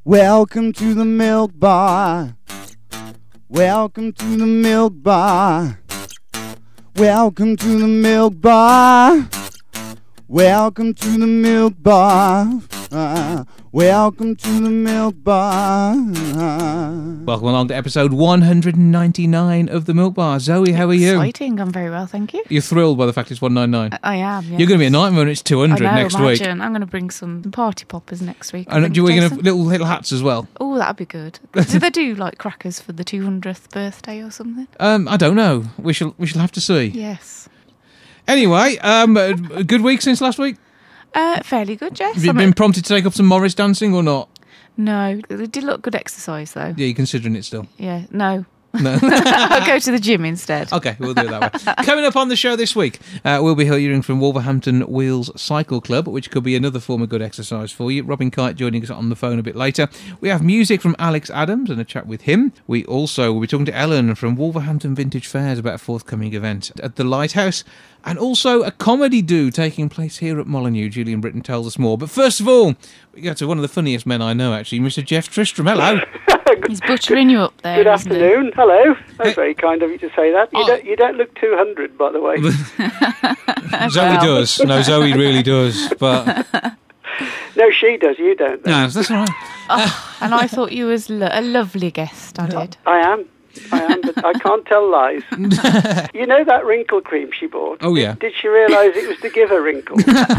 Welcome to the Milk Bar. Welcome to the Milk Bar. Welcome to the Milk Bar. Welcome to the Milk Bar. Welcome to the Milk Bar. Welcome along to episode 199 of the Milk Bar. Zoe, how are you? Exciting. I'm very well, thank you. You're thrilled by the fact it's 199? I am, yes. You're going to be a nightmare when it's 200 next week. I'm going to bring some party poppers next week. And do we going to have little hats as well? Oh, that'd be good. Do they do like crackers for the 200th birthday or something? I don't know. We shall have to see. Yes. Anyway, a good week since last week? Fairly good, Jess. Have you been prompted to take up some Morris dancing or not? No. It did look good exercise, though. Yeah, you're considering it still? Yeah, no. No. I'll go to the gym instead. Okay, we'll do it that way. Coming up on the show this week, we'll be hearing from Wolverhampton Wheels Cycle Club, which could be another form of good exercise for you. Robin Kite joining us on the phone a bit later. We have music from Alex Adams and a chat with him. We also will be talking to Ellen from Wolverhampton Vintage Fairs about a forthcoming event at the Lighthouse. And also a comedy do taking place here at Molyneux. Julian Britton tells us more. But first of all, we go to one of the funniest men I know, actually, Mr. Jeff Tristram. Hello. He's butchering you up there. Good afternoon. Hello. That's very kind of you to say that. Oh. You don't look 200, by the way. Zoe does. No, Zoe really does. But No, she does. You don't. Though. no, that's all right. And I thought you was a lovely guest, I did. I am, but I can't tell lies. You know that wrinkle cream she bought? Oh, yeah. Did she realise it was to give her wrinkles?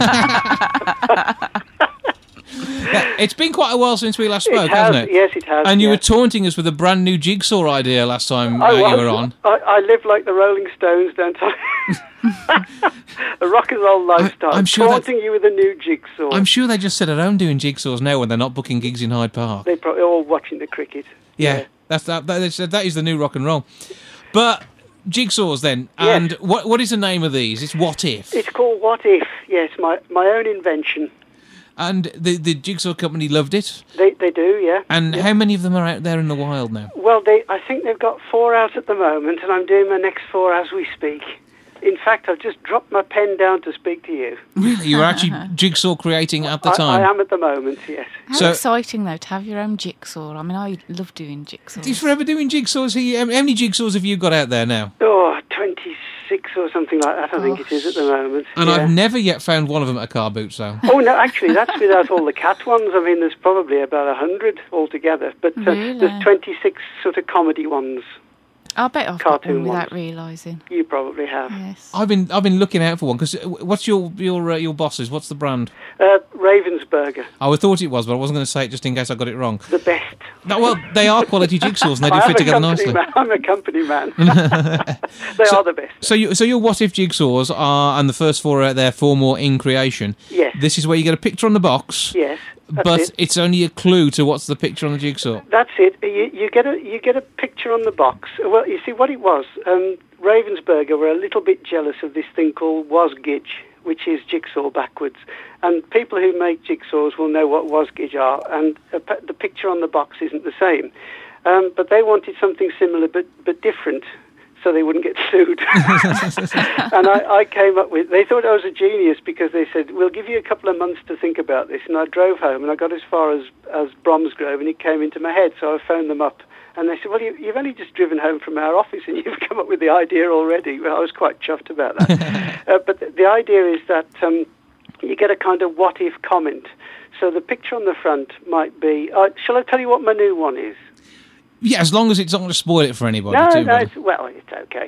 Yeah, it's been quite a while since we last spoke, It has, hasn't it? yes, it has. And you were yes. taunting us with a brand new jigsaw idea last time you were on. I live like the Rolling Stones, don't I? A rock and roll lifestyle. I'm sure taunting you with a new jigsaw. I'm sure they just sit at home doing jigsaws now when they're not booking gigs in Hyde Park. They're probably all watching the cricket. Yeah, that is the new rock and roll. But jigsaws then, and Yes. what is the name of these? It's What If. It's called What If. Yes, my own invention. And the jigsaw company loved it. They do, yeah. And how many of them are out there in the wild now? Well, I think they've got 4 out at the moment, and I'm doing my next 4 as we speak. In fact, I've just dropped my pen down to speak to you. Really? You were actually jigsaw creating at the time? I am at the moment, yes. How exciting, though, to have your own jigsaw. I mean, I love doing jigsaws. He's forever doing jigsaws. How many jigsaws have you got out there now? Oh, 26 or something like that, I think it is at the moment. And yeah. I've never yet found one of them at a car boot sale. Oh, no, actually, that's without all the cat ones. I mean, there's probably about 100 altogether. But Really? there's 26 sort of comedy ones. I bet I've got Cartoon one without ones. realising. You probably have. Yes. I've been looking out for one because what's your boss's? What's the brand? Ravensburger, I thought it was, but I wasn't going to say it just in case I got it wrong. the best. No, well, they are quality jigsaws and they do I fit together am a company nicely. man. I'm a company man. They are the best. So your What If jigsaws are, and the first 4 are out there, 4 more in creation. Yes. This is where you get a picture on the box, Yes. That's but it. it's only a clue to what's the picture on the jigsaw. That's it. You get a picture on the box. Well, you see what it was. Ravensburger were a little bit jealous of this thing called Wasgij, which is jigsaw backwards. And people who make jigsaws will know what Wasgij are. And the picture on the box isn't the same. But they wanted something similar but different, so they wouldn't get sued. And I came up with... They thought I was a genius because they said, we'll give you a couple of months to think about this. And I drove home and I got as far as Bromsgrove and it came into my head. So I phoned them up and they said, well, you've only just driven home from our office and you've come up with the idea already. Well, I was quite chuffed about that. But the idea is that you get a kind of what-if comment. So the picture on the front might be... shall I tell you what my new one is? Yeah, as long as it's not going to spoil it for anybody. No, too, it's okay.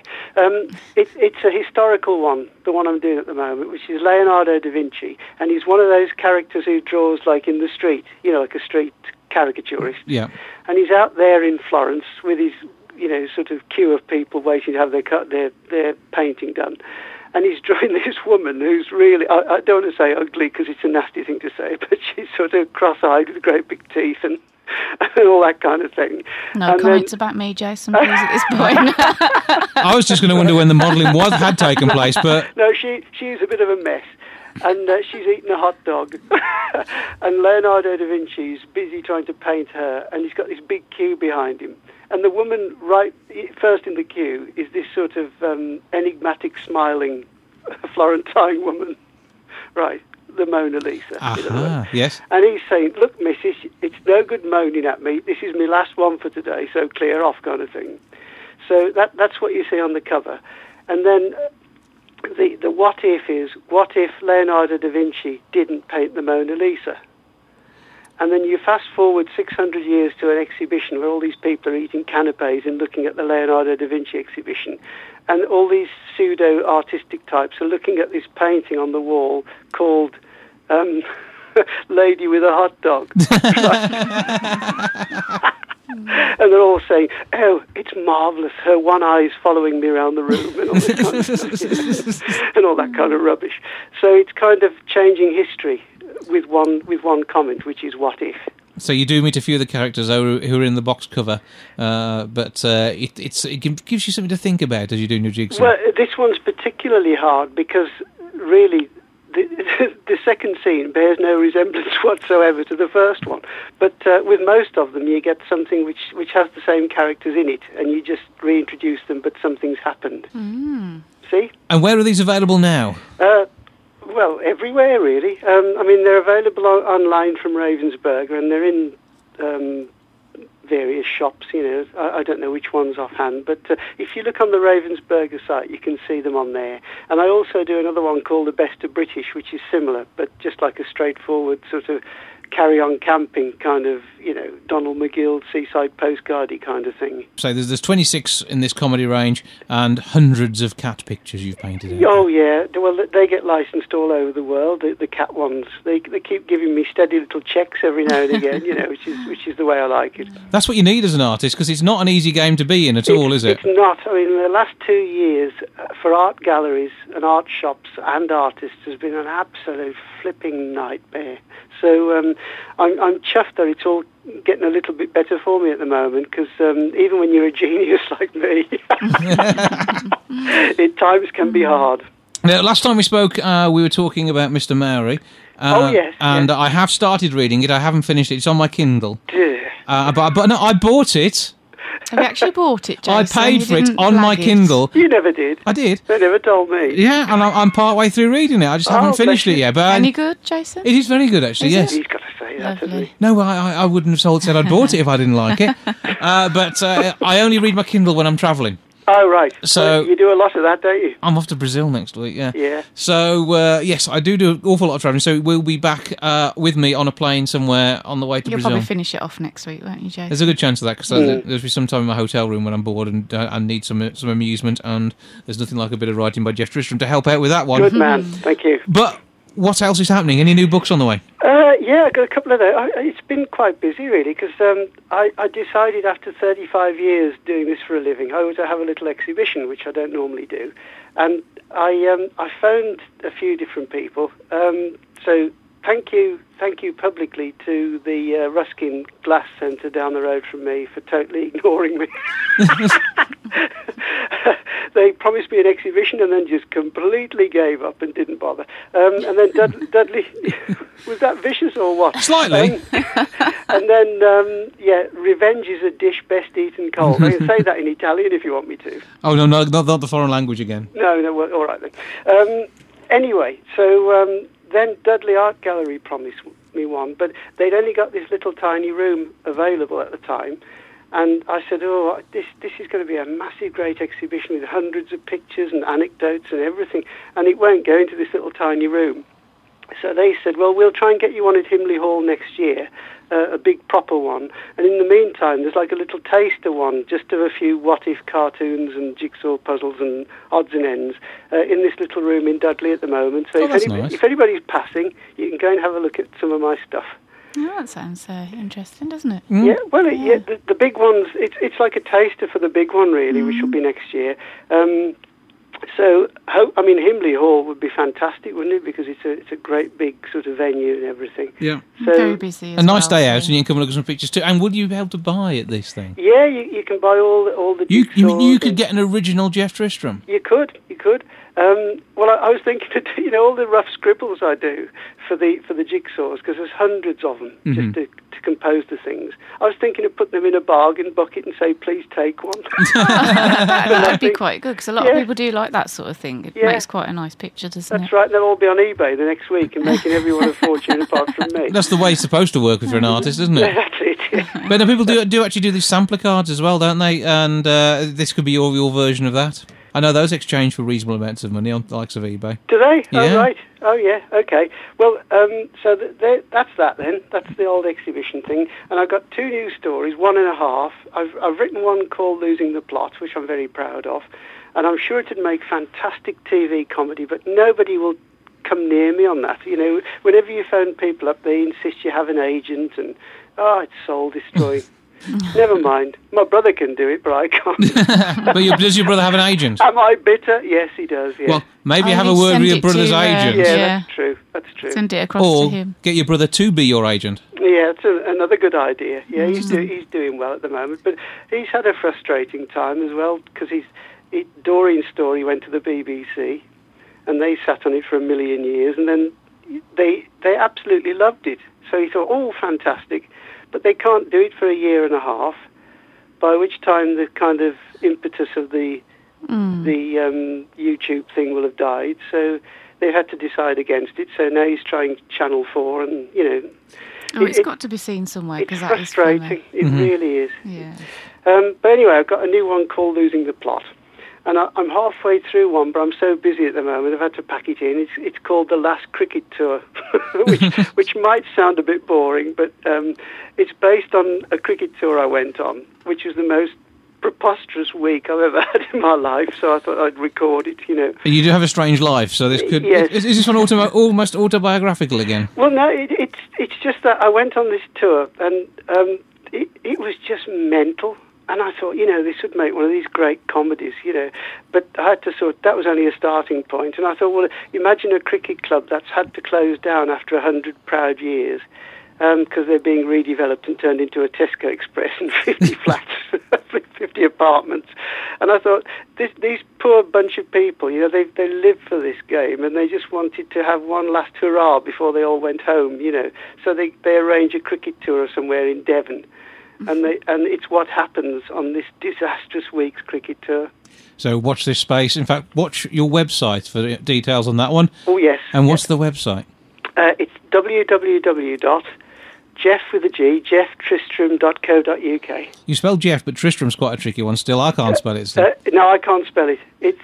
It's a historical one, the one I'm doing at the moment, which is Leonardo da Vinci, and he's one of those characters who draws like in the street, like a street caricaturist. Yeah. And he's out there in Florence with his, sort of queue of people waiting to have their painting done. And he's drawing this woman who's really, I don't want to say ugly because it's a nasty thing to say, but she's sort of cross-eyed with great big teeth and all that kind of thing. No and comments about me, Jason, please, at this point. I was just going to wonder when the modelling had taken place, but... No, she's a bit of a mess. And she's eating a hot dog. And Leonardo da Vinci's busy trying to paint her, and he's got this big queue behind him. And the woman right first in the queue is this sort of enigmatic, smiling Florentine woman. Right. the Mona Lisa. Aha, yes. And he's saying, look, missus, it's no good moaning at me. This is my last one for today, so clear off kind of thing. So that's what you see on the cover. And then the what if is, what if Leonardo da Vinci didn't paint the Mona Lisa? And then you fast forward 600 years to an exhibition where all these people are eating canapes and looking at the Leonardo da Vinci exhibition. And all these pseudo-artistic types are looking at this painting on the wall called Lady with a Hot Dog. And they're all saying, oh, it's marvellous. Her one eye is following me around the room and all this kind of stuff, and all that kind of rubbish. So it's kind of changing history with one comment, which is what if. So you do meet a few of the characters who are in the box cover, but it gives you something to think about as you're doing your jigsaw. Well, this one's particularly hard because really the second scene bears no resemblance whatsoever to the first one. But with most of them, you get something which has the same characters in it, and you just reintroduce them, but something's happened. Mm. See? And where are these available now? Well, everywhere, really. I mean, they're available online from Ravensburger, and they're in various shops, you know. I don't know which ones offhand, but if you look on the Ravensburger site, you can see them on there. And I also do another one called The Best of British, which is similar, but just like a straightforward sort of carry-on camping kind of, you know, Donald McGill seaside postcardy kind of thing. So there's 26 in this comedy range and hundreds of cat pictures you've painted. Oh, yeah. Well, they get licensed all over the world, the cat ones. They keep giving me steady little checks every now and again, you know, which is the way I like it. That's what you need as an artist, because it's not an easy game to be in at all, is it? It's not. I mean, the last 2 years for art galleries and art shops and artists has been an absolute flipping nightmare. So I'm chuffed that it's all getting a little bit better for me at the moment, because even when you're a genius like me, at times can be hard. Now, last time we spoke, we were talking about Mr. Maori. Oh, yes. And yes. I have started reading it. I haven't finished it. It's on my Kindle. But no, I bought it. Have you actually bought it, Jason? I paid for it on my Kindle. You never did. I did. They never told me. Yeah, and I'm part way through reading it. I just haven't finished it yet. But Any good, Jason? It is very good, actually. Yes. He's got to say that, hasn't he? No, I wouldn't have said I'd bought it if I didn't like it. But I only read my Kindle when I'm travelling. Oh, right. So well, you do a lot of that, don't you? I'm off to Brazil next week, yeah. Yeah. So, yes, I do an awful lot of travelling. So we'll be back with me on a plane somewhere on the way to You'll Brazil. probably finish it off next week, won't you, Jason? There's a good chance of that, because there'll be some time in my hotel room when I'm bored and I need some amusement, and there's nothing like a bit of writing by Jeff Tristram to help out with that one. Good man. Thank you. But what else is happening? Any new books on the way? Yeah, I got a couple of those. It's been quite busy, really, because I decided after 35 years doing this for a living, I was to have a little exhibition, which I don't normally do. And I phoned a few different people. So thank you publicly to the Ruskin Glass Centre down the road from me for totally ignoring me. They promised me an exhibition and then just completely gave up and didn't bother. And then Dudley, was that vicious or what? Slightly. And then, revenge is a dish best eaten cold. I can say that in Italian if you want me to. Oh, no, not the foreign language again. No, well, all right then. Anyway, so then Dudley Art Gallery promised me one, but they'd only got this little tiny room available at the time. And I said, this is going to be a massive, great exhibition with hundreds of pictures and anecdotes and everything, and it won't go into this little tiny room. So they said, well, we'll try and get you one at Himley Hall next year, a big proper one. And in the meantime, there's like a little taster one, just of a few what-if cartoons and jigsaw puzzles and odds and ends in this little room in Dudley at the moment. So if anybody's passing, you can go and have a look at some of my stuff. Oh, that sounds interesting, doesn't it? Yeah, well, the big ones, it's like a taster for the big one, really, which will be next year. So, Himley Hall would be fantastic, wouldn't it? Because it's a great big sort of venue and everything. Yeah. So, very busy as a nice day so. out, and you can come and look at some pictures too. And would you be able to buy at this thing? Yeah, you can buy all the You could get an original Jeff Tristram? You could. Well, I was thinking that all the rough scribbles I do for the jigsaws, because there's hundreds of them, just to compose the things. I was thinking of putting them in a bargain bucket and say, please take one. That would be quite good, because a lot of people do like that sort of thing. It Yeah. makes quite a nice picture, doesn't it? That's right, they'll all be on eBay the next week and making everyone a fortune apart from me. That's the way it's supposed to work if you're an artist, isn't it? That's it, yeah. But people do actually do these sampler cards as well, don't they? And this could be your version of that. I know those exchange for reasonable amounts of money on the likes of eBay. Do they? Yeah. Oh, right. Oh, yeah. Okay. Well, so that's that then. That's the old exhibition thing. And I've got 2 new stories, 1.5. I've written one called Losing the Plot, which I'm very proud of. And I'm sure it'd make fantastic TV comedy, but nobody will come near me on that. You know, whenever you phone people up, they insist you have an agent and, it's soul destroying. Never mind. My brother can do it, but I can't. But does your brother have an agent? Am I bitter? Yes, he does. Yes. Well, maybe Oh, have a you word send with your it brother's to, agent. yeah, Yeah. that's true. That's true. Send it across Or to him. get your brother to be your agent. Yeah, it's another good idea. Yeah, he's doing well at the moment, but he's had a frustrating time as well because Doreen's story went to the BBC, and they sat on it for 1 million years, and then they absolutely loved it. So he thought, oh, fantastic, but they can't do it for 1.5 years. By which time the kind of impetus of the YouTube thing will have died. So they've had to decide against it. So now he's trying Channel 4, and It's got to be seen somewhere, it's because that is frustrating. funny. It really is. Yeah. But anyway, I've got a new one called Losing the Plot. And I'm halfway through one, but I'm so busy at the moment, I've had to pack it in. It's called The Last Cricket Tour, which might sound a bit boring, but it's based on a cricket tour I went on, which was the most preposterous week I've ever had in my life, so I thought I'd record it, You do have a strange life, so this could... Yes. Is this one almost autobiographical again? Well, no, it's just that I went on this tour, and it was just mental. And I thought, this would make one of these great comedies, But I had to that was only a starting point. And I thought, well, imagine a cricket club that's had to close down after 100 proud years because they're being redeveloped and turned into a Tesco Express and 50 flats, 50 apartments. And I thought, these poor bunch of people, they lived for this game and they just wanted to have one last hurrah before they all went home, So they arrange a cricket tour somewhere in Devon. And it's what happens on this disastrous week's cricket tour. So watch this space. In fact, watch your website for details on that one. Oh, yes. And what's the website? It's jefftristram.co.uk. You spell Jeff, but Tristram's quite a tricky one still. I can't spell it still. No, I can't spell it. It's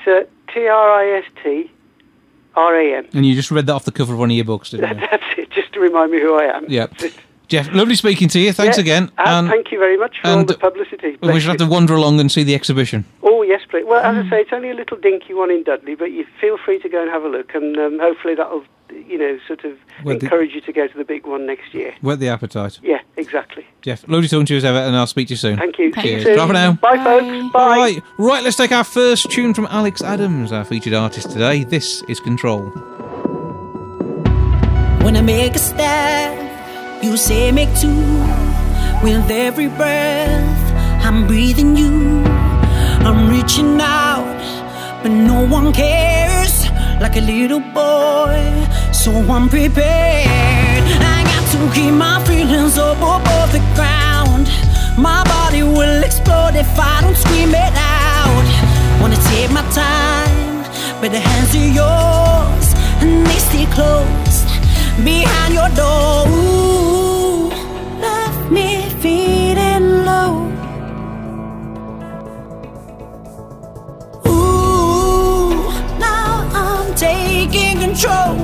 Tristram. And you just read that off the cover of one of your books, didn't you? That's it, just to remind me who I am. Yeah. Jeff, lovely speaking to you. Thanks again. And thank you very much for all the publicity. We should have to wander along and see the exhibition. Oh, yes, please. Well, as I say, it's only a little dinky one in Dudley, but you feel free to go and have a look, and hopefully that'll, encourage you to go to the big one next year. Whet the appetite. Yeah, exactly. Jeff, lovely talking to you as ever, and I'll speak to you soon. Thank you. Cheers. Soon. Bye for now. Bye, folks. Bye. Right, let's take our first tune from Alex Adams, our featured artist today. This is Control. When I make a step, you say make two. With every breath, I'm breathing you. I'm reaching out, but no one cares. Like a little boy, so I'm prepared. I got to keep my feelings up above the ground. My body will explode if I don't scream it out. Wanna take my time, but the hands are yours, and they stay closed behind your door. Ooh, left me feeling low. Ooh, now I'm taking control.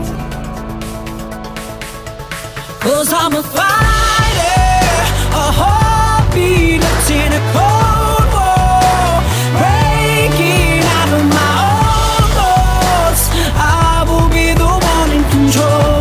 'Cause I'm a fighter, a heartbeat that's in a cold war, breaking out of my own thoughts. I will be the one in control.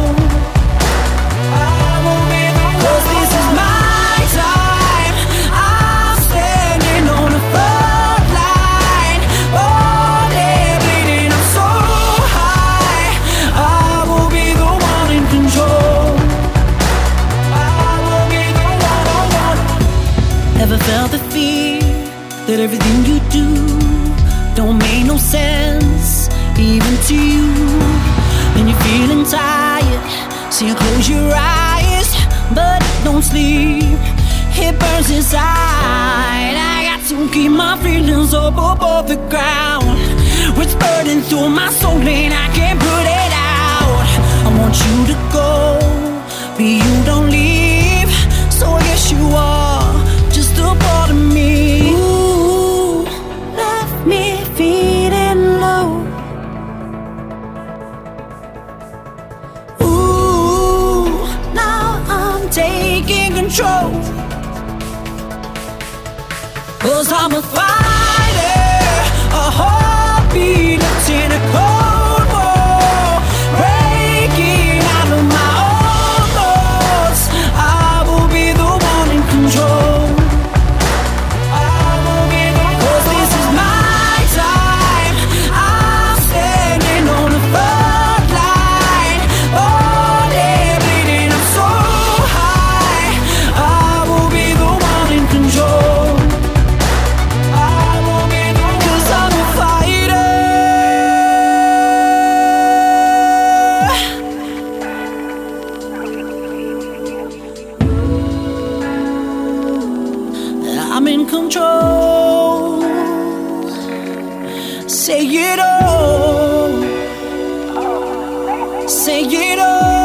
Felt the fear that everything you do don't make no sense, even to you. And you're feeling tired, so you close your eyes, but don't sleep. It burns inside. I got to keep my feelings up above the ground. It's burning through my soul and I can't put it out. I want you to go, but you don't leave. So I guess you are just a part of me. Ooh, left me feeling low. Ooh, now I'm taking control. 'Cause I'm a fighter, a heartbeat that's in a cold war, breaking out of my own thoughts. I will be the one in control. I will be the one. 'Cause this is my time. I'm standing on the front line. Oh, they're bleeding, I'm so high. I will be the one in control. I'm in control. Say it all. Say it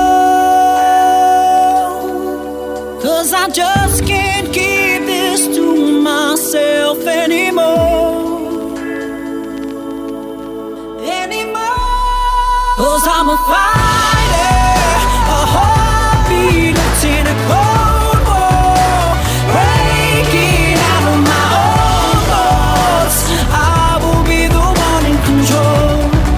all. 'Cause I just can't keep this to myself anymore. Anymore. 'Cause I'm a fighter, a heartbeat that's in a cold war, breaking out of my own thoughts. I will be the one in control.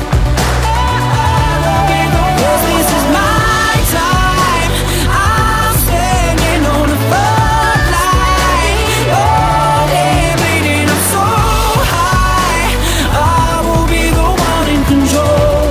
I will be the one. 'Cause this is my time. I'm standing on the front line. Oh, they're bleeding, I'm so high. I will be the one in control.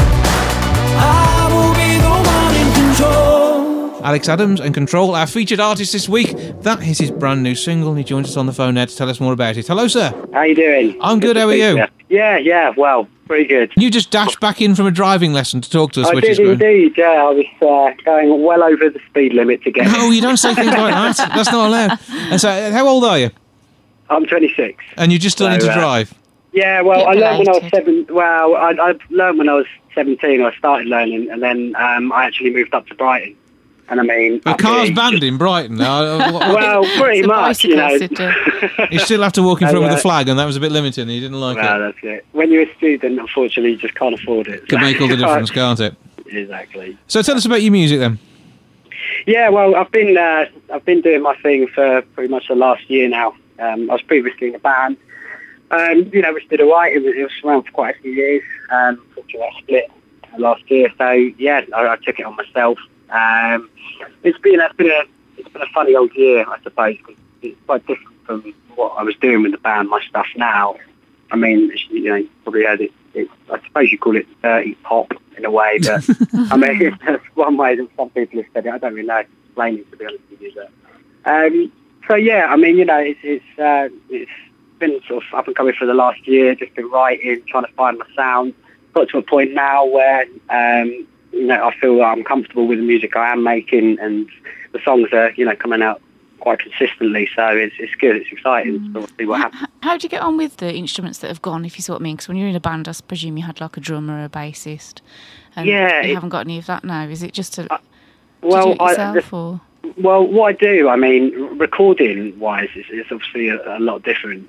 I will be the one in control. Alex Adams and Control, our featured artist this week. That is his brand new single, and he joins us on the phone now to tell us more about it. Hello, sir. How you doing? I'm good, how are you? Yeah, well, pretty good. You just dashed back in from a driving lesson to talk to us, I which did is good. indeed, yeah. I was going well over the speed limit to get No, you don't say things like that. That's not allowed. And so, how old are you? I'm 26. And you're just learning to drive? Yeah, well, I learned when I was Belated. I learned when I was 17. I started learning, and then I actually moved up to Brighton. And I mean... A up car's here, banned in Brighton now. Well, pretty It's a much, you know. bicycle sitter. You still have to walk in front with a right. flag, and that was a bit limiting. You didn't like Well, it. that's it. When you're a student, unfortunately, you just can't afford it. Could make all the difference, can't it? Exactly. So tell us about your music then. Yeah, well, I've been doing my thing for pretty much the last year now. I was previously in a band, which did alright. It was around for quite a few years. Unfortunately, I split last year, so yeah, I took it on myself. It's been a funny old year, I suppose, because it's quite different from what I was doing with the band. My stuff now, I mean, you probably heard it. I suppose you call it dirty pop in a way, but I mean, that's one way that some people have said it. I don't really know how to explain it, to be honest with you. But, so yeah, I mean, it's been sort of up and coming for the last year. Just been writing, trying to find my sound. Got to a point now where I feel I'm comfortable with the music I am making, and the songs are coming out quite consistently. So it's good. It's exciting to see what happens. How do you get on with the instruments that have gone, if you see what I mean? Because when you're in a band, I presume you had like a drummer or a bassist. And Yeah, you haven't got any of that now. Is it just to do well, it yourself, or? Well, what I do, I mean, recording-wise, is obviously a lot different.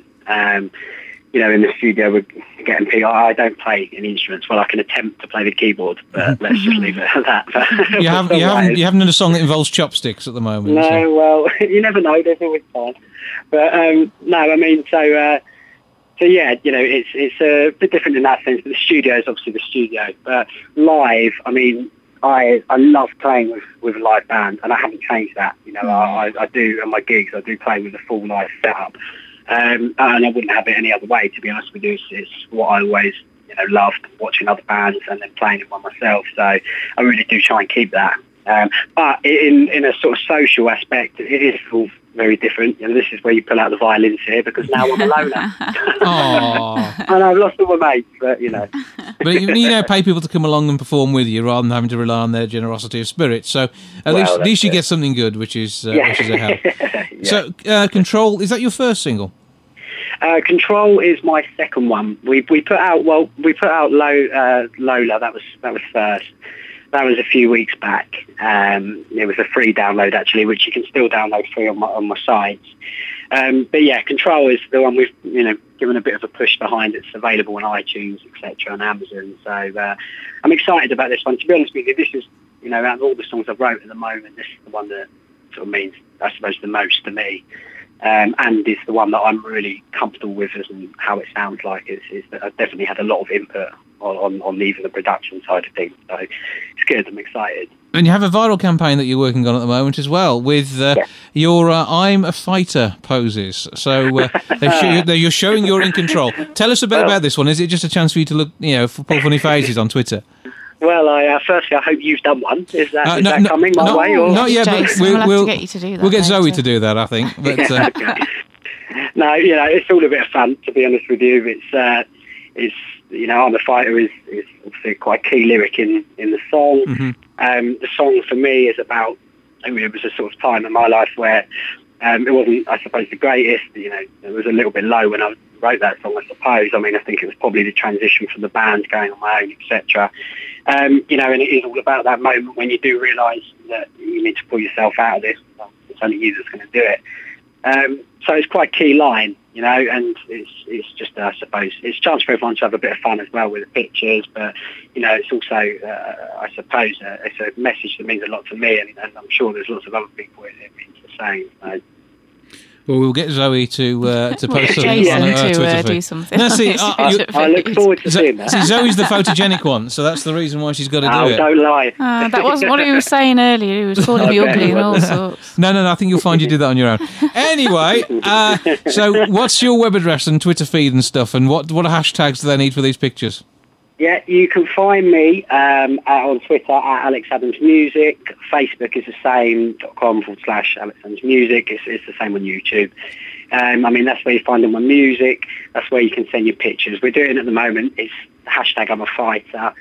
In the studio, we're getting people. I don't play any instruments. Well, I can attempt to play the keyboard, but let's just leave it at that. You haven't done a song that involves chopsticks at the moment. No, so. well, you never know. There's always time. But no, I mean, so yeah, it's a bit different in that sense. But the studio is obviously the studio. But live, I mean, I love playing with a live band, and I haven't changed that. I do on my gigs. I do play with a full live setup. And I wouldn't have it any other way, to be honest with you. It's what I always, loved, watching other bands and then playing it by myself. So I really do try and keep that. But in a sort of social aspect, it is all very different. You know, this is where you pull out the violins here, because now I'm a loner. Aww. And I've lost all my mates, but you know. But pay people to come along and perform with you rather than having to rely on their generosity of spirit. So at least you get something good, which is a help. Yeah. So Control, is that your first single? Control is my second one. We put out Lola. That was first. That was a few weeks back. It was a free download actually, which you can still download free on my sites. But yeah, Control is the one we've given a bit of a push behind. It's available on iTunes, etc., on Amazon. So I'm excited about this one. To be honest with you, this is out of all the songs I've wrote at the moment, this is the one that sort of means, I suppose, the most to me. And it's the one that I'm really comfortable with and how it sounds like. I've definitely had a lot of input on even the production side of things. So it's good. I'm excited. And you have a viral campaign that you're working on at the moment as well with your I'm a Fighter poses. So you're showing you're in control. Tell us a bit about this one. Is it just a chance for you to look, for pull funny faces on Twitter? Well, firstly, I hope you've done one. Is that coming my way? Or? Not yet, but we'll get you to do that. We'll get Zoe to do that, I think. But, okay. No, it's all a bit of fun, to be honest with you. It's I'm a Fighter is obviously quite a key lyric in the song. Mm-hmm. The song for me is about, it was a sort of time in my life where it wasn't, I suppose, the greatest. It was a little bit low when I wrote that song, I suppose. I mean, I think it was probably the transition from the band going on my own, etc. And it is all about that moment when you do realise that you need to pull yourself out of this. It's only you that's going to do it. So it's quite a key line, and it's just, I suppose, it's a chance for everyone to have a bit of fun as well with the pictures, but, it's also, I suppose, it's a message that means a lot to me, and I'm sure there's lots of other people it means the same. So. Well, we'll get Zoe to post something Jason on her Twitter to do something. No, see, I look forward to seeing that. See, Zoe's the photogenic one, so that's the reason why she's got to do it. Oh, don't lie. That wasn't what he was saying earlier. He was calling me ugly and all sorts. No, I think you'll find you did that on your own. Anyway, so what's your web address and Twitter feed and stuff, and what hashtags do they need for these pictures? Yeah, you can find me on Twitter at Alex Adams Music. Facebook is the same, .com/Alex Adams Music. It's the same on YouTube. That's where you find all my music. That's where you can send your pictures. We're doing at the moment is hashtag I'm a Fighter,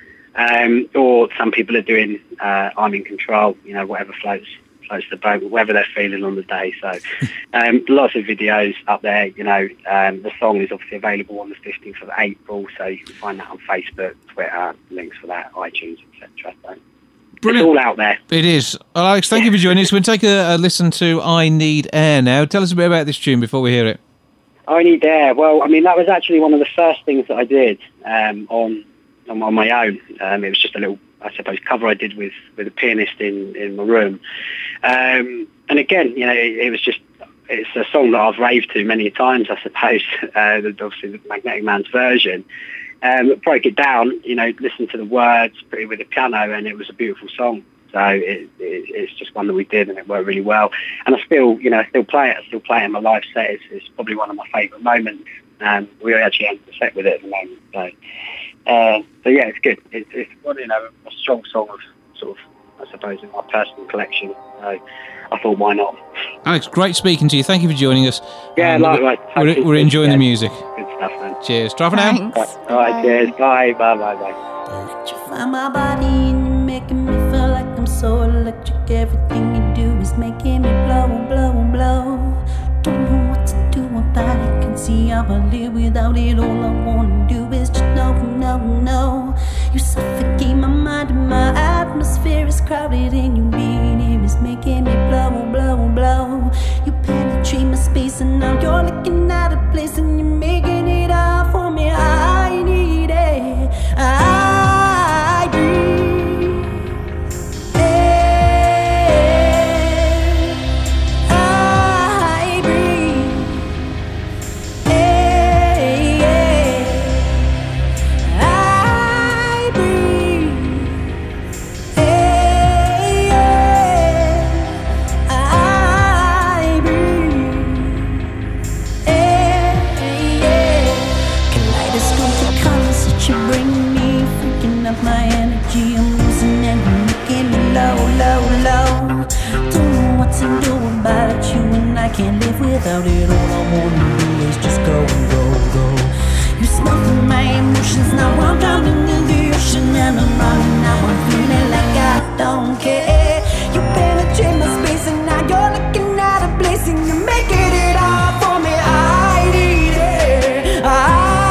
or some people are doing I'm in control. Whatever floats the boat, whatever they're feeling on the day. So lots of videos up there. The song is obviously available on the 15th of April, so you can find that on Facebook, Twitter, links for that, iTunes, etc. So it's all out there. It is. Well, Alex, thank you for joining us. We'll take a listen to I Need Air now. Tell us a bit about this tune before we hear it. I Need Air. Well, that was actually one of the first things that I did on my own. It was just a little, I suppose, cover I did with a pianist in my room. And again, it's a song that I've raved to many times, I suppose, obviously the Magnetic Man's version. Broke it down, listened to the words, put it with the piano, and it was a beautiful song. So it's just one that we did, and it worked really well. And I still play it. I still play it in my live set. It's probably one of my favourite moments. We actually end the set with it at the moment. So yeah, it's good. It's a strong song of sort of, I suppose, in my personal collection. So I thought, why not? Alex, great speaking to you. Thank you for joining us. Yeah, likewise. We're enjoying the music. Good stuff, man. Cheers. Try for now. All right, cheers. Bye. You find my body and you're making me feel like I'm so electric. Everything you do is making me blow. Don't know what to do about it. Can see how I live without it. All I wanna do is just no. You suffocate my mind and my atmosphere is crowded, and you being here is making me blow. You penetrate my space and now you're looking at a place and you're making it all for me. I need it. I breathe air. I breathe air. I breathe air. I breathe air. can't live without it. All I wanna do is just go and go, go. You smell through my emotions, now I'm drowning in the ocean. And I'm running, now I'm feeling like I don't care. You penetrate my space and now you're looking at a place and you're making it hard for me. I need it, I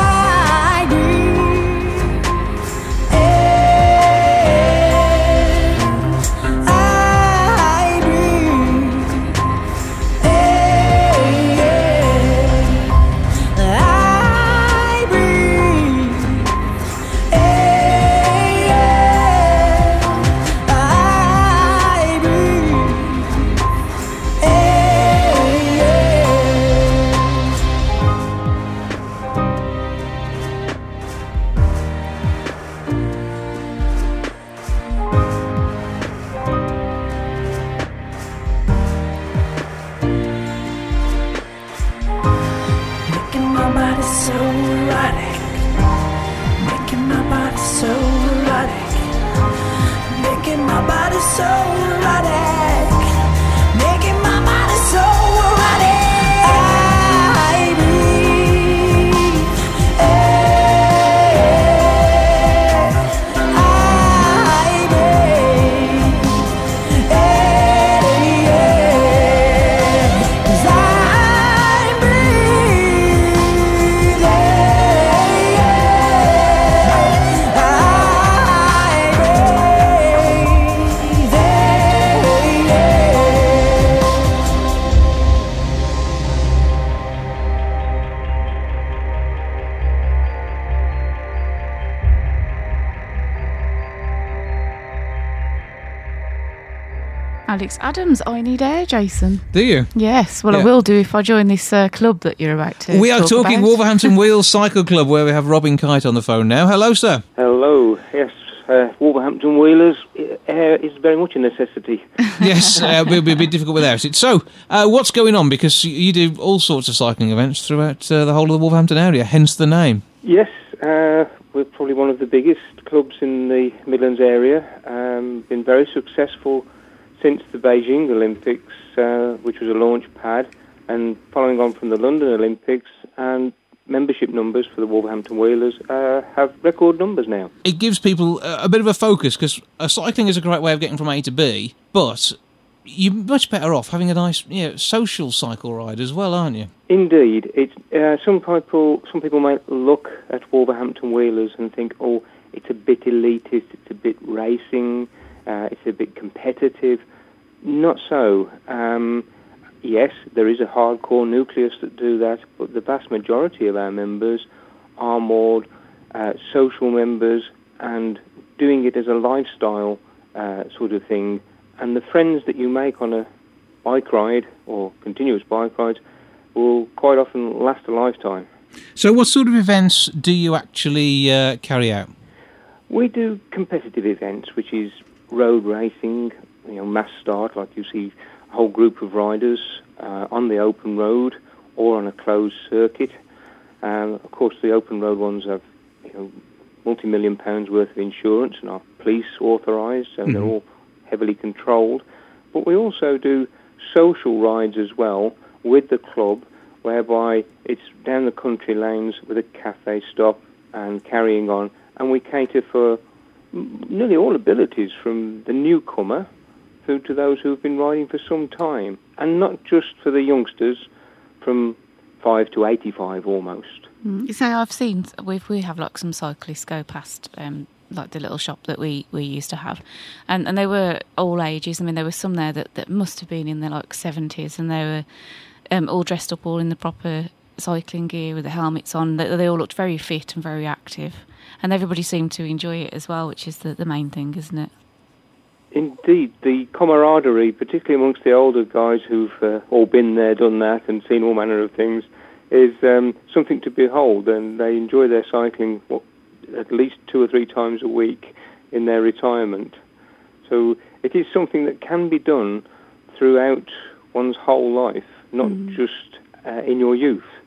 Alex Adams, I Need Air, Jason. Do you? Yes, well, Yeah. I will do if I join this club that you're about to We are talk talking about. Wolverhampton Wheels Cycle Club, where we have Robin Kite on the phone now. Hello, sir. Hello, yes, Wolverhampton Wheelers, air is very much a necessity. Yes, it'll be a bit difficult without it. So, what's going on? Because you do all sorts of cycling events throughout the whole of the Wolverhampton area, hence the name. Yes, we're probably one of the biggest clubs in the Midlands area. Been very successful since the Beijing Olympics, which was a launch pad, and following on from the London Olympics, and membership numbers for the Wolverhampton Wheelers have record numbers now. It gives people a bit of a focus, because cycling is a great way of getting from A to B, but you're much better off having a nice, social cycle ride as well, aren't you? Indeed, it's some people might look at Wolverhampton Wheelers and think, oh, it's a bit elitist, it's a bit racing, it's a bit competitive. Not so. Yes, there is a hardcore nucleus that do that, but the vast majority of our members are more social members and doing it as a lifestyle sort of thing. And the friends that you make on a bike ride or continuous bike rides will quite often last a lifetime. So what sort of events do you actually carry out? We do competitive events, which is road racing, mass start, like you see a whole group of riders on the open road or on a closed circuit. Of course, the open road ones have multi-million pounds worth of insurance and are police authorised, so they're all heavily controlled. But we also do social rides as well with the club, whereby it's down the country lanes with a cafe stop and carrying on, and we cater for nearly all abilities, from the newcomer through to those who've been riding for some time, and not just for the youngsters from 5 to 85 almost. You say I've seen we have like some cyclists go past like the little shop that we used to have, and they were all ages. I mean, there were some there that must have been in their like 70s, and they were all dressed up all in the proper cycling gear with the helmets on. They all looked very fit and very active, and everybody seemed to enjoy it as well, which is the main thing, isn't it? Indeed, the camaraderie, particularly amongst the older guys who've all been there, done that, and seen all manner of things, is something to behold, and they enjoy their cycling at least 2 or 3 times a week in their retirement. So it is something that can be done throughout one's whole life, not just in your youth.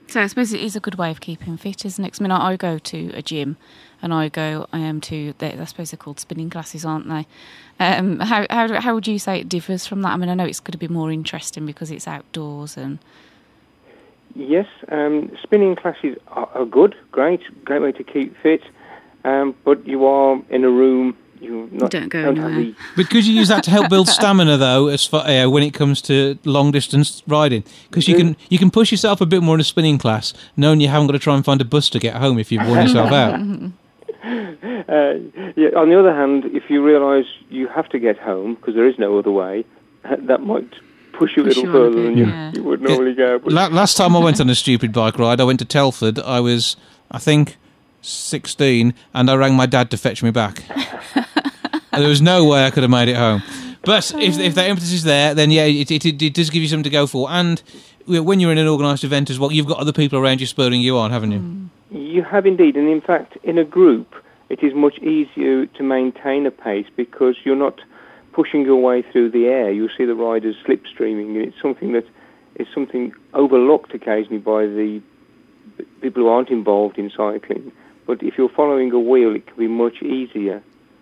So I suppose it is a good way of keeping fit, isn't it? 'Cause, I mean, I go to a gym, and I go to I suppose they're called spinning classes, aren't they? How would you say it differs from that? I mean, I know it's going to be more interesting because it's outdoors and. Yes, spinning classes are good, great way to keep fit, but you are in a room. You don't go anywhere. But could you use that to help build stamina, though, as far when it comes to long distance riding? Because you can push yourself a bit more in a spinning class, knowing you haven't got to try and find a bus to get home if you've worn yourself out. Yeah. On the other hand, if you realise you have to get home because there is no other way, that might push you a little further than you would normally go. But last time I went on a stupid bike ride, I went to Telford. I was, I think, 16, and I rang my dad to fetch me back. There was no way I could have made it home. But if that impetus is there, then it does give you something to go for. And when you're in an organised event as well, you've got other people around you spurring you on, haven't you? You have indeed, and in fact, in a group, it is much easier to maintain a pace because you're not pushing your way through the air. You'll see the riders slipstreaming, and it's something that is something overlooked occasionally by the people who aren't involved in cycling. But if you're following a wheel, it can be much easier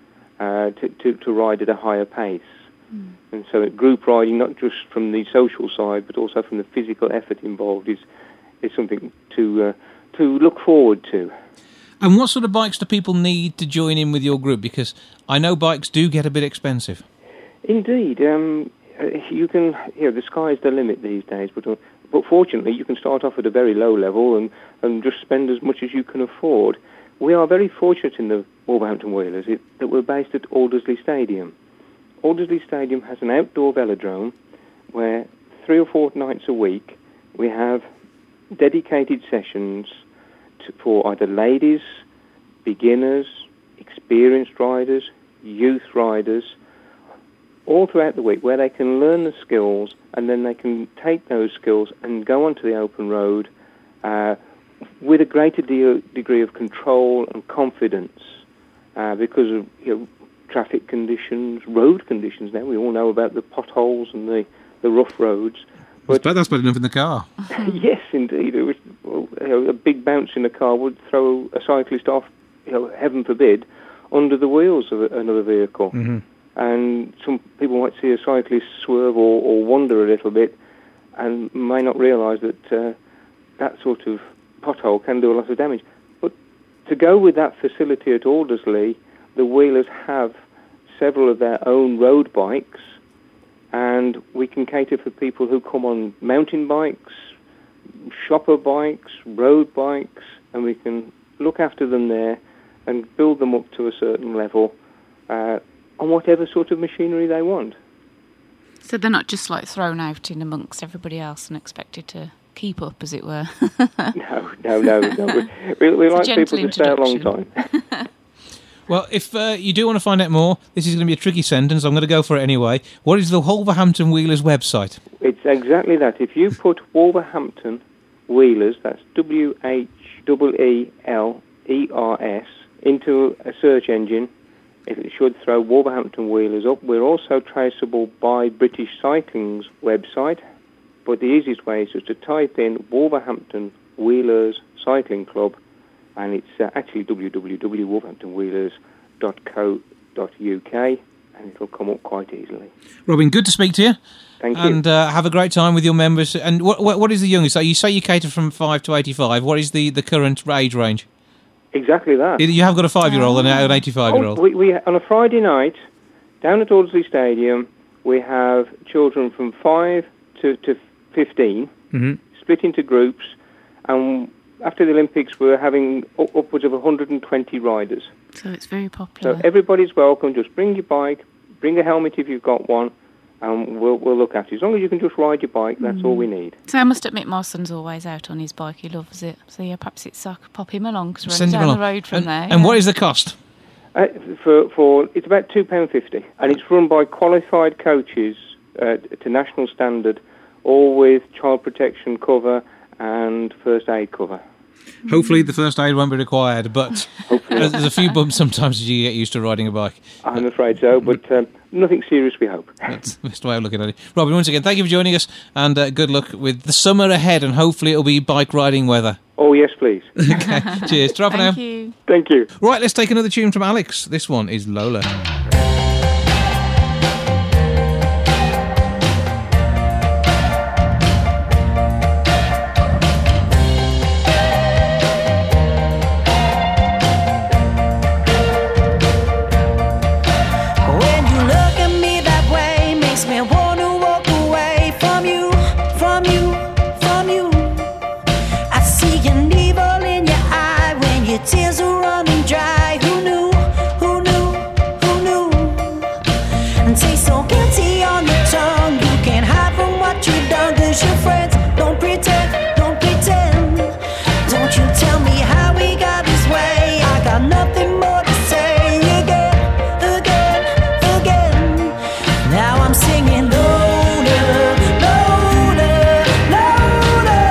to ride at a higher pace. And so group riding, not just from the social side, but also from the physical effort involved, is something to look forward to. And what sort of bikes do people need to join in with your group? Because I know bikes do get a bit expensive. Indeed. You can, the sky's the limit these days, but fortunately you can start off at a very low level and just spend as much as you can afford. We are very fortunate in the Wolverhampton Wheelers that we're based at Aldersley Stadium. Aldersley Stadium has an outdoor velodrome where 3 or 4 nights a week we have dedicated sessions for either ladies, beginners, experienced riders, youth riders, all throughout the week, where they can learn the skills and then they can take those skills and go onto the open road with a greater degree of control and confidence because of traffic conditions, road conditions. Now we all know about the potholes and the rough roads. But that's bad enough in the car. Yes, indeed. It was, a big bounce in a car would throw a cyclist off, heaven forbid, under the wheels of another vehicle. Mm-hmm. And some people might see a cyclist swerve or wander a little bit and may not realise that that sort of pothole can do a lot of damage. But to go with that facility at Aldersley, the Wheelers have several of their own road bikes, and we can cater for people who come on mountain bikes, shopper bikes, road bikes, and we can look after them there and build them up to a certain level on whatever sort of machinery they want. So they're not just like thrown out in amongst everybody else and expected to keep up, as it were. No. We like people to stay a long time. Well, if you do want to find out more, this is going to be a tricky sentence. I'm going to go for it anyway. What is the Wolverhampton Wheelers website? It's exactly that. If you put Wolverhampton Wheelers, that's WHEELERS, into a search engine, it should throw Wolverhampton Wheelers up. We're also traceable by British Cycling's website, but the easiest way is just to type in Wolverhampton Wheelers Cycling Club, and it's actually www.wolverhamptonwheelers.co.uk, and it'll come up quite easily. Robin, good to speak to you. Thank you. And have a great time with your members. And what is the youngest? So you say you cater from 5 to 85. What is the current age range? Exactly that. You have got a 5-year-old and an 85-year-old. We on a Friday night, down at Aldersley Stadium, we have children from 5 to 15, split into groups, and after the Olympics, we're having upwards of 120 riders. So it's very popular. So everybody's welcome. Just bring your bike, bring a helmet if you've got one, and we'll look after you. As long as you can just ride your bike, that's all we need. So I must admit, my son's always out on his bike. He loves it. So yeah, perhaps I could pop him along because we're down the road from there. And what is the cost? For it's about £2.50, and it's run by qualified coaches to national standard, all with child protection cover and first aid cover. Hopefully the first aid won't be required, but there's a few bumps sometimes as you get used to riding a bike. I'm afraid so, but nothing serious, we hope. That's the best way of looking at it. Robin, once again, thank you for joining us, and good luck with the summer ahead, and hopefully it'll be bike riding weather. Oh, yes, please. Okay, cheers. Ta for now. Thank you. Thank you. Right, let's take another tune from Alex. This one is Lola. When you look at me that way, makes me wanna walk away from you, from you, from you. I see an evil in your eye when your tears are running dry. Who knew? Who knew? Who knew? And taste so guilty on your tongue. You can't hide from what you've done, 'cause your friends don't pretend, don't pretend. Don't you tell me how we got this way. I got nothing more to say. Again, again, again. Now I'm singing louder, louder, louder.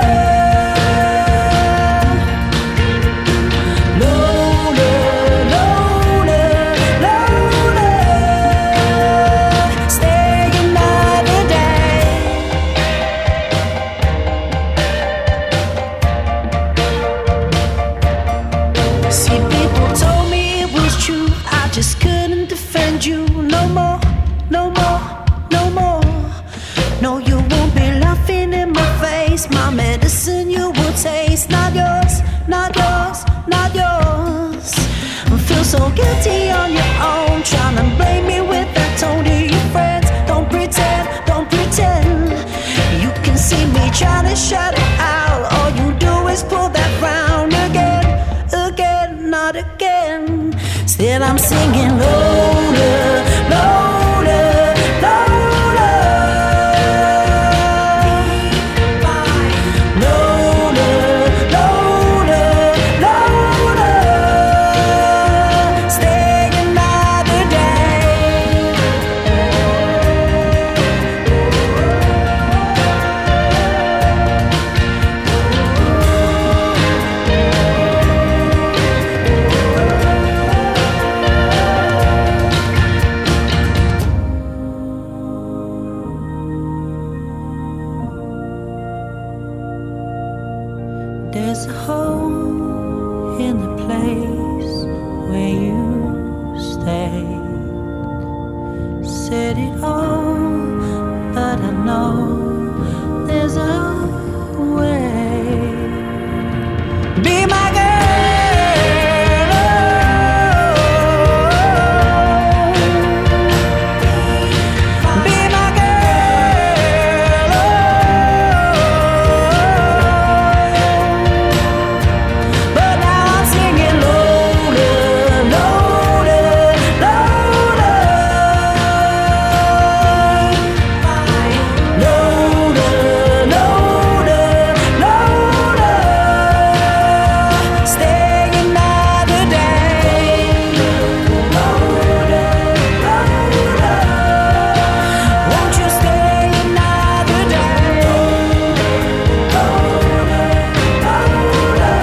Louder, louder, louder. Stay another day. See, people told me it was true. I just couldn't defend you no more, no more, no more. No, you won't be laughing in my face. My medicine you will taste. Not yours, not yours, not yours. I feel so guilty on your own, trying to blame me with that tone to your friends. Don't pretend, don't pretend. You can see me trying to shut it out. All you do is pull that frown again, again, not again. Still I'm singing louder, louder, louder. Louder, louder, louder. Stay another day. There's a hole in the place where you stay. Said it all, but I know there's a way. Be my girl, be my girl. But now I'm singing louder, louder, louder. Louder, louder, louder. Stay another day. Louder, louder. Won't you stay another day? Louder, louder.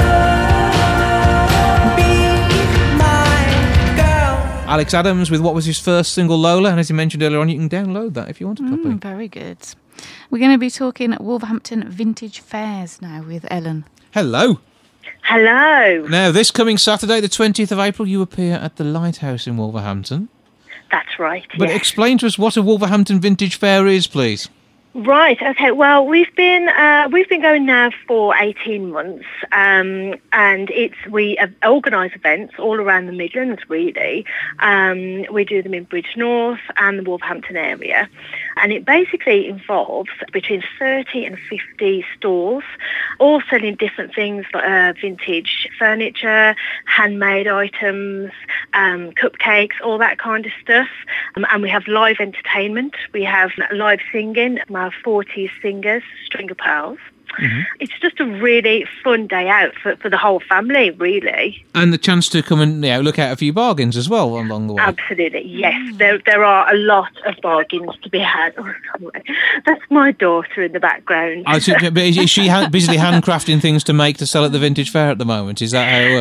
Be my girl. Alex Adams with what was his first single, Lola, and as he mentioned earlier on, you can download that if you want a copy. Very good. We're going to be talking Wolverhampton Vintage Fairs now with Ellen. Hello. Hello. Now, this coming Saturday, the 20th of April, you appear at the Lighthouse in Wolverhampton. That's right. But yes. explain to us what a Wolverhampton Vintage Fair is, please. Right. Okay. Well, we've been going now for 18 months, and we organise events all around the Midlands. Really, we do them in Bridge North and the Wolverhampton area, and it basically involves between 30 and 50 stalls, all selling different things like vintage furniture, handmade items, cupcakes, all that kind of stuff. And we have live entertainment. We have live singing. Our 40s singers, String of Pearls. Mm-hmm. It's just a really fun day out for the whole family, really. And the chance to come and look at a few bargains as well along the way. Absolutely, yes. There are a lot of bargains to be had. Oh, sorry. That's my daughter in the background. But is she busily handcrafting things to sell at the vintage fair at the moment? Is that how it works?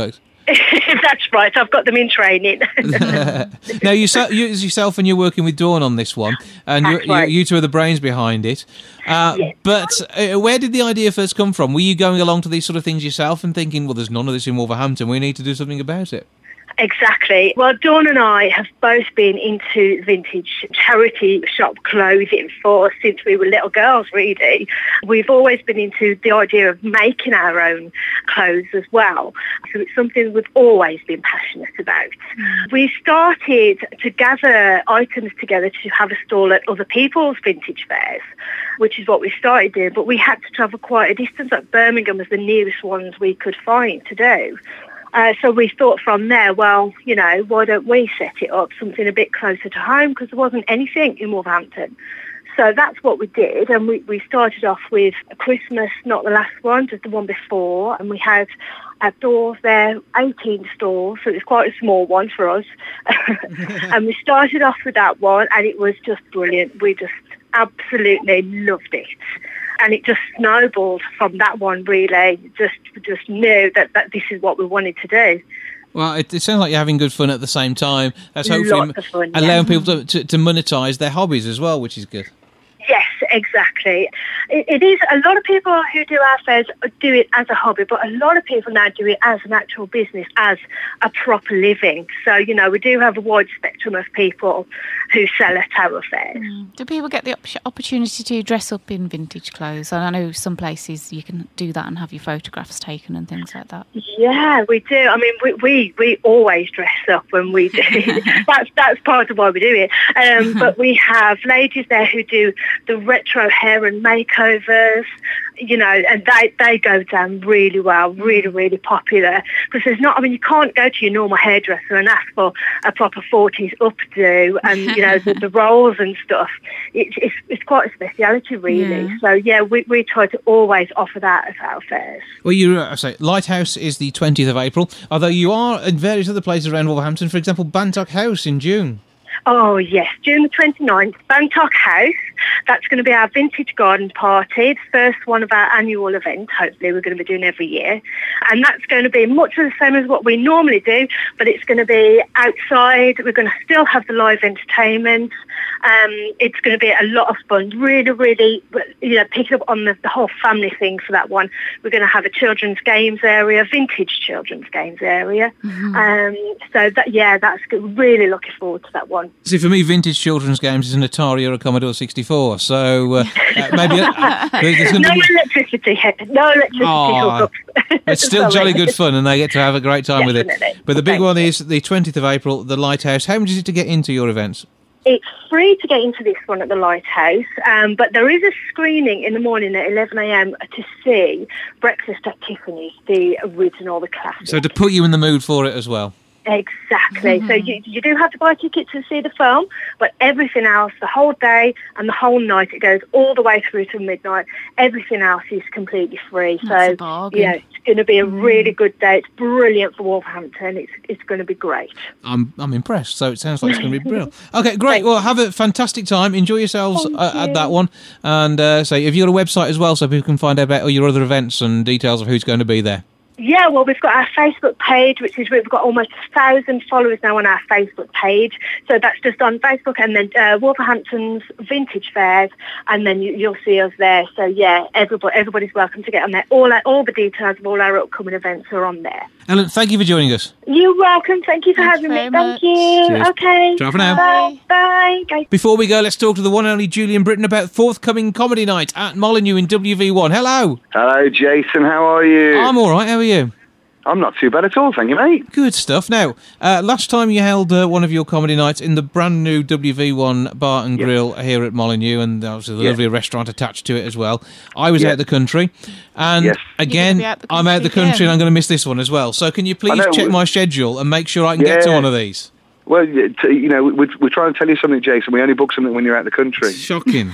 That's right. I've got them in training. Now, yourself and you're working with Dawn on this one, and you two are the brains behind it. Yes. But where did the idea first come from? Were you going along to these sort of things yourself and thinking, well, there's none of this in Wolverhampton, we need to do something about it? Exactly. Well, Dawn and I have both been into vintage charity shop clothing since we were little girls, really. We've always been into the idea of making our own clothes as well. So it's something we've always been passionate about. We started to gather items together to have a stall at other people's vintage fairs, which is what we started doing. But we had to travel quite a distance. Like Birmingham was the nearest ones we could find to do. So we thought from there, well, why don't we set it up something a bit closer to home, because there wasn't anything in Wolverhampton. So that's what we did, and we started off with a Christmas, not the last one, just the one before, and we had our stores there, 18 stores, so it was quite a small one for us. And we started off with that one, and it was just brilliant. We just absolutely loved it. And it just snowballed from that one, really. Just knew that this is what we wanted to do. Well, it sounds like you're having good fun at the same time. That's hopefully Lots of fun, allowing people to monetise their hobbies as well, which is good. Yes, exactly. It is. A lot of people who do our fairs do it as a hobby, but a lot of people now do it as an actual business, as a proper living. So, we do have a wide spectrum of people who sell at our fairs. Do people get the opportunity to dress up in vintage clothes? And I know some places you can do that and have your photographs taken and things like that. Yeah, we do. I mean, we always dress up when we do. That's part of why we do it. But we have ladies there who do the retro hair and makeovers, and they go down really well, really, really popular. Because you can't go to your normal hairdresser and ask for a proper 40s updo and, the rolls and stuff. It's quite a speciality, really. Yeah. So, yeah, we try to always offer that at our fairs. Well, Lighthouse is the 20th of April, although you are in various other places around Wolverhampton, for example, Bantock House in June. Oh, yes, June the 29th, Bantock House. That's going to be our vintage garden party, the first one of our annual events, hopefully we're going to be doing every year. And that's going to be much of the same as what we normally do, but it's going to be outside. We're going to still have the live entertainment. It's going to be a lot of fun, really, really, picking up on the whole family thing for that one. We're going to have a children's games area, vintage children's games area. So, that's good. Really looking forward to that one. See, for me, vintage children's games is an Atari or a Commodore 64, so maybe... No electricity hookups. It's still jolly good fun, and they get to have a great time with it. But the big one is the 20th of April, the Lighthouse. How much is it to get into your events? It's free to get into this one at the Lighthouse, but there is a screening in the morning at 11 a.m. to see Breakfast at Tiffany's, the original, the classic. So to put you in the mood for it as well. Exactly. So you do have to buy tickets to see the film, but everything else, the whole day and the whole night, it goes all the way through to midnight. Everything else is completely free. That's a bargain. It's going to be a really good day. It's brilliant for Wolverhampton. It's going to be great. I'm impressed. So it sounds like it's going to be brilliant. Okay, great. Well, have a fantastic time. Enjoy yourselves at that one. And have you got a website as well so people can find out about all your other events and details of who's going to be there? Yeah, well, we've got our Facebook page, we've got almost 1,000 followers now on our Facebook page. So that's just on Facebook, and then Wolverhampton's Vintage Fairs, and then you'll see us there. So yeah, everybody's welcome to get on there. All the details of all our upcoming events are on there. Ellen, thank you for joining us. You're welcome. Thank you for having me. Thank you. Cheers. Okay. Ciao for now. Bye. Bye. Before we go, let's talk to the one and only Julian Britton about forthcoming comedy night at Molineux in WV1. Hello. Hello, Jason. How are you? I'm all right. How are you? I'm not too bad at all, thank you, mate. Good stuff. Now, last time you held one of your comedy nights in the brand new WV1 Bar and Grill here at Molineux, and obviously the lovely restaurant attached to it as well. I was out of the country, and again, I'm out of the country and I'm going to miss this one as well. So can you please check my schedule and make sure I can get to one of these? Well, we're trying to tell you something, Jason. We only book something when you're out of the country. Shocking.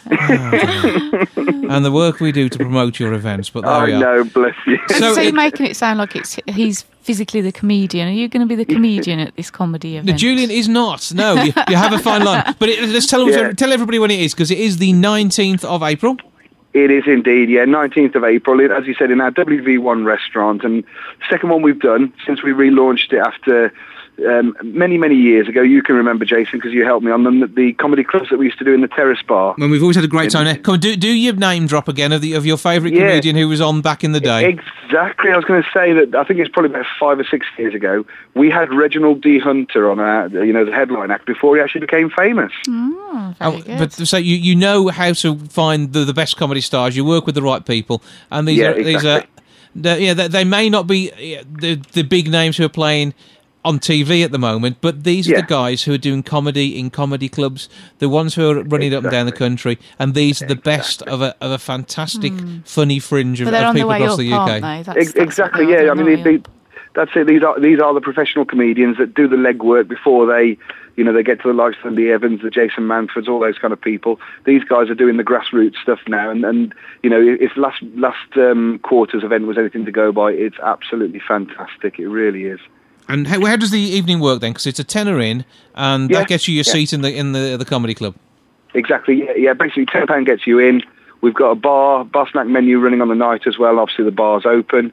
And the work we do to promote your events, but there we are. No, bless you. So you're making it sound like he's physically the comedian. Are you going to be the comedian at this comedy event? No, Julian is not. No, you have a fine line. But let's tell everybody when it is, because it is the 19th of April. It is indeed, yeah, 19th of April, as you said, in our WV1 restaurant. And the second one we've done since we relaunched it after many, many years ago. You can remember, Jason, because you helped me on them, the comedy clubs that we used to do in the Terrace Bar. Well, we've always had a great time there. Come on, do your name drop again of your favourite comedian who was on back in the day. Exactly. I was going to say that I think it's probably about 5 or 6 years ago. We had Reginald D. Hunter on our, the headline act before he actually became famous. Very good. But so you know how to find the best comedy stars. You work with the right people, and these are they may not be the big names who are playing on TV at the moment, but these are the guys who are doing comedy in comedy clubs, the ones who are running up and down the country, and these are the best of a fantastic, funny fringe of people across the UK. Exactly, yeah. I mean, that's it. These are the professional comedians that do the legwork before they get to the likes of the Evans, the Jason Manfords, all those kind of people. These guys are doing the grassroots stuff now, and if last quarter's event was anything to go by, it's absolutely fantastic. It really is. And how does the evening work then? Because it's a tenner in, and that gets you your seat in the comedy club. Exactly. Yeah. Basically, £10 gets you in. We've got a bar snack menu running on the night as well. Obviously, the bar's open,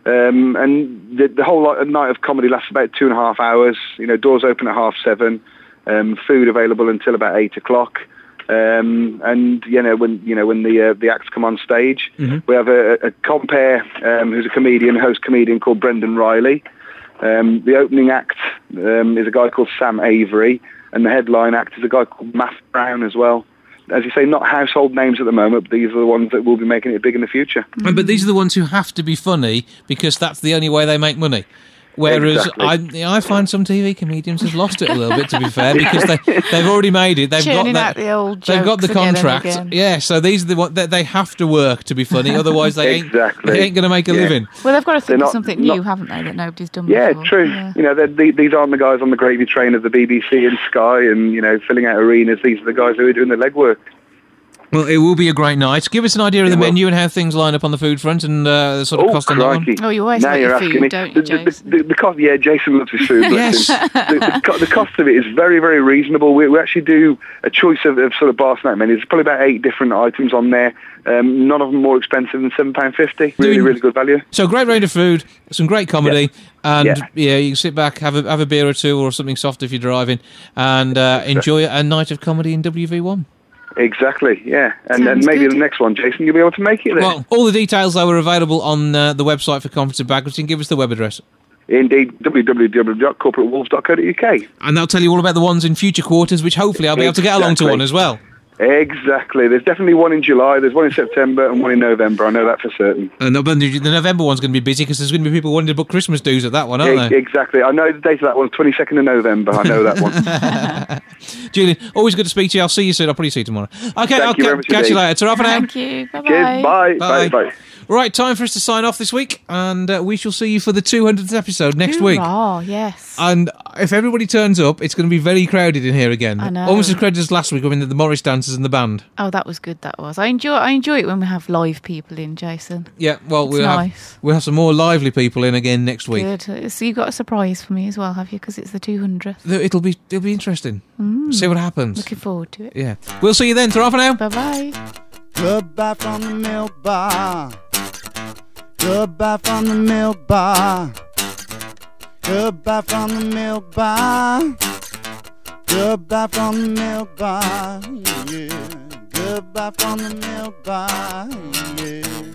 and the whole night of comedy lasts about 2.5 hours. Doors open at 7:30. Food available until about 8 o'clock. And when the acts come on stage, we have a compere who's a host comedian called Brendan Riley. The opening act is a guy called Sam Avery, and the headline act is a guy called Matt Brown as well. As you say, not household names at the moment, but these are the ones that will be making it big in the future. But these are the ones who have to be funny because that's the only way they make money. Whereas I find some TV comedians have lost it a little bit, to be fair, because they've already made it. They've got the contract. Yeah, so these are the ones that they have to work to be funny. Otherwise, they ain't going to make a living. Well, they've got to think of something new, haven't they, that nobody's done before? Yeah, true. Yeah. These aren't the guys on the gravy train of the BBC and Sky and filling out arenas. These are the guys who are doing the legwork. Well, it will be a great night. Give us an idea of the menu and how things line up on the food front and the sort of cost on that one. Oh, you always like your food, don't you, Jason? The cost, Jason loves his food. Yes. The cost of it is very, very reasonable. We actually do a choice of sort of bar snack menus. There's probably about 8 different items on there. None of them more expensive than £7.50. Really, really good value. So great range of food, some great comedy, and you can sit back, have a beer or two or something soft if you're driving, and enjoy a night of comedy in WV1. Exactly, yeah. And then maybe the next one, Jason, you'll be able to make it there. Well, all the details, though, are available on the website for Conference and Banquets. You can give us the web address. Indeed, www.corporatewolves.co.uk. And they'll tell you all about the ones in future quarters, which hopefully I'll be able to get along to one as well. Exactly. There's definitely one in July, there's one in September, and one in November. I know that for certain. The November one's going to be busy because there's going to be people wanting to book Christmas dues at that one, aren't they? Exactly. I know the date of that one, 22nd of November. I know that one. Julian, always good to speak to you. I'll see you soon. I'll probably see you tomorrow. Okay, I'll catch you later. Ta-ra for now. Thank you. Bye-bye. Cheers. Bye. Bye. Right, time for us to sign off this week, and we shall see you for the 200th episode next week. Oh, yes. And if everybody turns up, it's going to be very crowded in here again. I know. Almost as crowded as last week when the Morris dancers and the band. Oh, that was good, that was. I enjoy it when we have live people in, Jason. Yeah, well, we'll have some more lively people in again next week. Good. So you've got a surprise for me as well, have you? Because it's the 200th. It'll be interesting. See what happens. Looking forward to it. Yeah. We'll see you then. Ta-ra for now. Bye-bye. Goodbye from the milk bar. Goodbye from the milk bar. Goodbye from the milk bar. Goodbye from the milk bar. Yeah. Goodbye from the milk bar. Yeah.